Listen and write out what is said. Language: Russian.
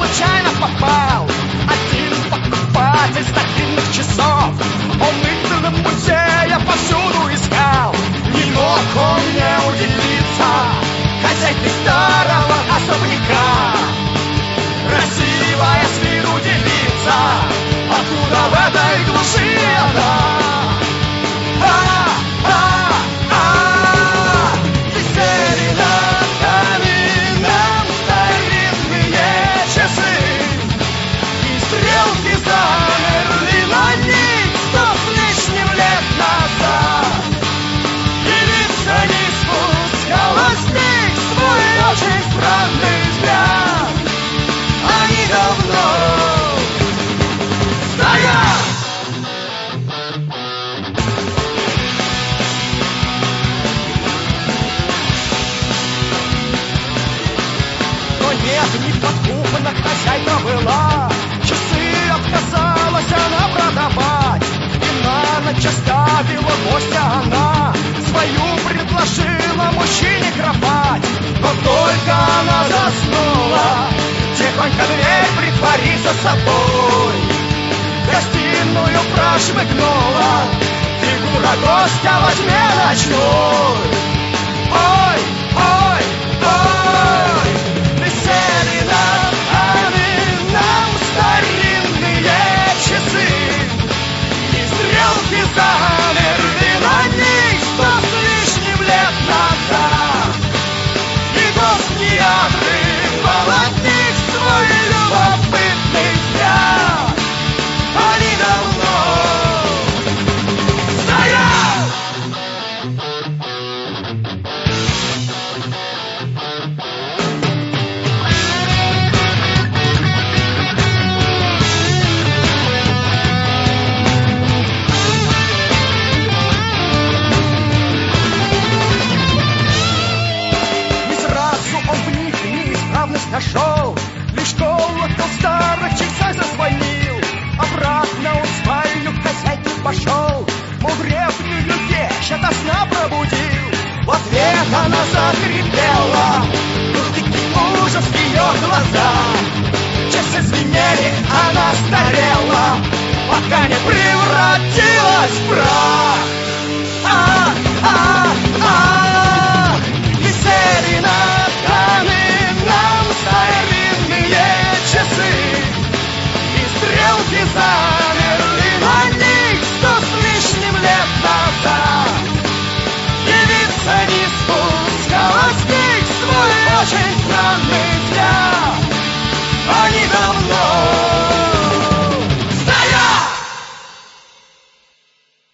случайно попал один покупатель старинных часов. Он их в музее повсюду искал. Не мог он не удивиться хозяйке старого особняка. Красивая с виду девица, откуда в этой глуши она? Висели над камином старинные часы, и стрелки замерли на них 100 с лишним лет назад. И лица не спускала с них свой очень странный взгляд. Они давно стоят. Но нет, не подкупана хозяйка была. Часы отказалась она продавать, и на ночь оставила гостя она. Свою предложила мужчине кровать. Но только она заснула, тихонько дверь притвори за собой. В гостиную прошмыгнула фигура гостя во тьме ночной. Ой, ой, ой, висели над камином старинные часы, и стрелки замерли на них 100 с лишним лет назад. И гость не отрывал от них свой любопытный взгляд. Они давно стоят. Не сразу он в них неисправность нашел, лишь колокол старых часах зазвонил. Обратно он в спальню к хозяйке пошел, мол, древнюю вещь ото сна пробудил. В ответ она закрепела, тут дикий ужас в ее глазах. Часы звенели, она старела, пока не превратилась